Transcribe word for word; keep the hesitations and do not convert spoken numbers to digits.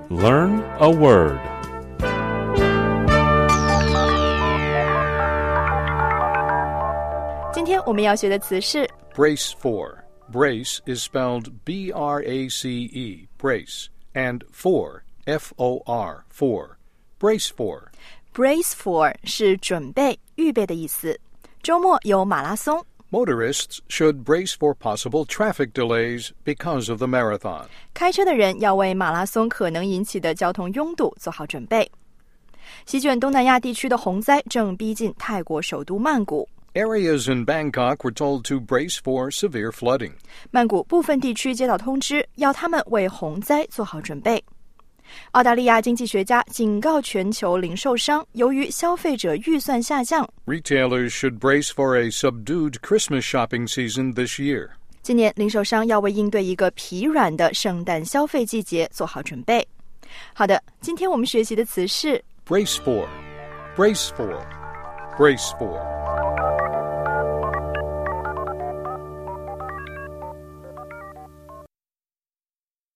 Learn a word. Today 今天我们要学的词是 Brace for. Brace is spelled B R A C E, brace, and for, F O R, for. Brace for. Brace for 是准备、预备的意思。周末有马拉松。 Motorists should brace for possible traffic delays because of the marathon. 开车的人要为马拉松可能引起的交通拥堵做好准备。席卷东南亚地区的洪灾正逼近泰国首都曼谷。 Areas in Bangkok were told to brace for severe flooding. 曼谷部分地区接到通知，要他们为洪灾做好准备。澳大利亚经济学家警告全球零售商，由于消费者预算下降， Retailers should brace for a subdued Christmas shopping season this year. 今年零售商要为应对一个疲软的圣诞消费季节做好准备。好的，今天我们学习的词是 Brace for. Brace for. Brace for.